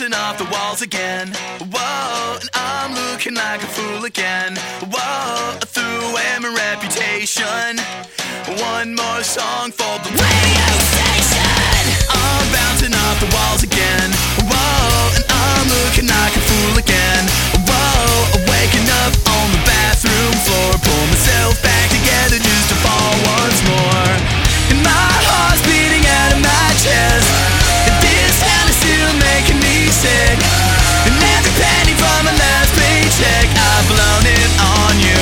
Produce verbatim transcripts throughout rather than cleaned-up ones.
bouncing off the walls again. Whoa, and I'm looking like a fool again. Whoa, I threw away my reputation. One more song for the radio station. I'm bouncing off the walls again. Whoa, and I'm looking like a fool again. Whoa, waking up on the bathroom floor. Pull myself back together just to fall once more. And my heart's beating out of my chest. And this town is still making me sick. And every penny from my last paycheck, I've blown it on you.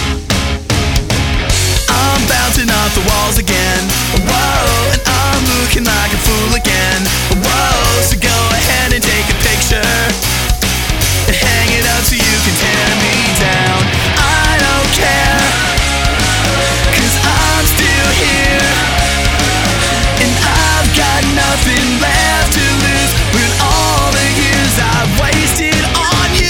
I'm bouncing off the walls again. Whoa, and I'm looking like a fool again. Whoa, so go ahead and take a picture and hang it up so you can tear me down. I don't care, 'cause I'm still here. And I've got nothing left to lose with all the years I've wasted on you.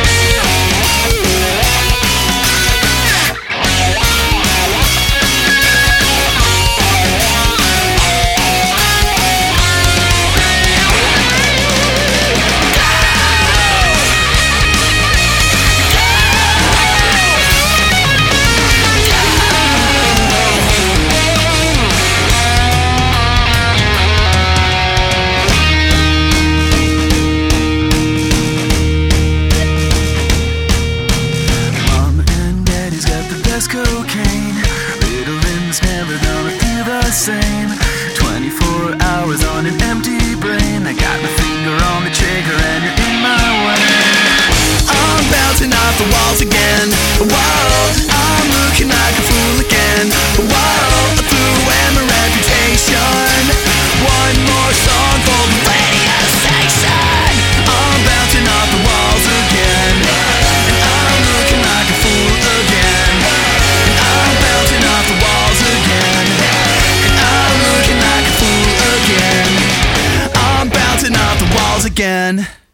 Cocaine, Ritalin's never gonna feel the same. Twenty-four hours on an empty brain. I got my finger on the trigger and you're in my way. I'm bouncing off the walls again. Whoa, I'm looking like a fool again. Whoa, I threw away my reputation. One more song for the radio station. I'm bouncing off the walls again. And I'm looking like a fool again. I'm bouncing off the walls again. And I'm looking like a fool again. I'm bouncing off the walls again.